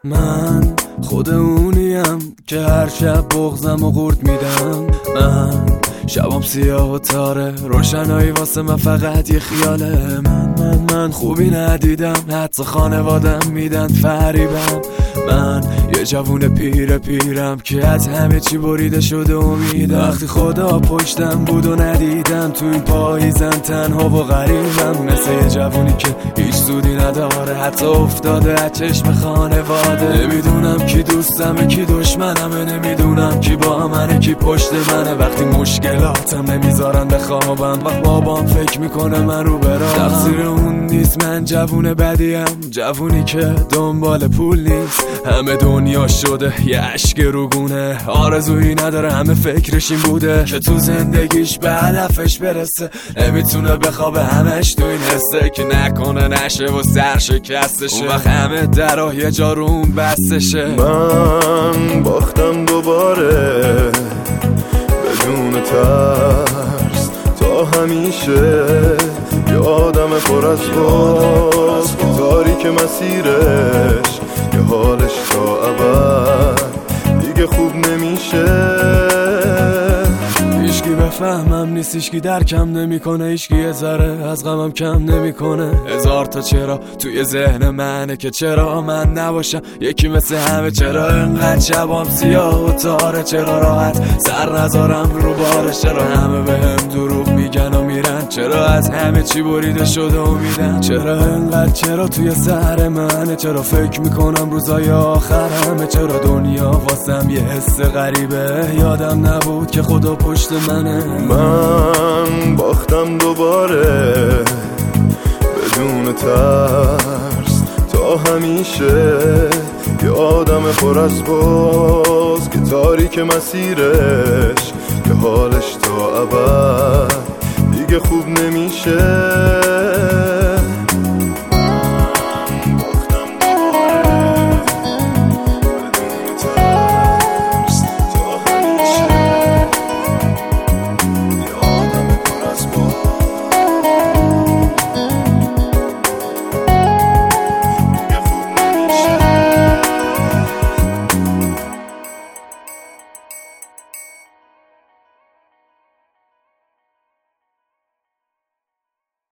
من خود اونیم که هر شب بغضم و قورت میدم. من شبام سیاه و تاره، روشنایی واسه من فقط یه خیاله. من خوبی ندیدم، حدس خانوادم میدن فریبم. من یه جوون پیرم که از همه چی بریده شده امیدم. وقتی خدا پشتم بود و ندیدم، تو این پاییزم تنها و غریبم. مثل یه جوونی که هیچ سودی نداره، حتی افتاده از چشم خانواده. نمیدونم کی دوستمه کی دشمنمه، نمیدونم کی با منه کی پشت منه. وقتی مشکلاتم نمیذارن بخوابم، وقت بابام فکر میکنه من رو برام. تقصیر اون نیست، من جوون بدیم، جوونی که دنبال پول نیست. همه دنیا شده یه عشق روگونه، آرزویی نداره، همه فکرش این بوده که تو زندگیش به هدفش برسه. نمیتونه بخوابه، همش تو این حسه که نکنه نشه و سرشکستشه. اون وقت همه درها یه جا رو اون بستشه. من باختم دوباره بدون ترس تا همیشه، یه آدم پر از باز که تاریک مسیرش، یه حالش تا ابد دیگه خوب نمیشه. هیچکی بفهمم نیست، هیچکی درکم نمیکنه، هیچکی یه ذره از غمم کم نمیکنه. هزار تا چرا توی ذهن منه که چرا من نباشم یکی مثل همه. چرا انقدر شبام سیاه و تاره، چرا راحت سر نذارم رو بارش. چرا همه بهم دروغ میگن و میرن، چرا از همه چی بریده شده امیدم. چرا انقدر چرا توی سر منه، چرا فکر میکنم روزای آخرمه. چرا دنیا واسم یه حس غریبه، یادم نبود که خدا پشت منه. من باختم دوباره بدون ترس تا همیشه، یه آدم پر از باز که تاریک مسیرش، یه حالش تا ابد دیگه خوب نمیشه.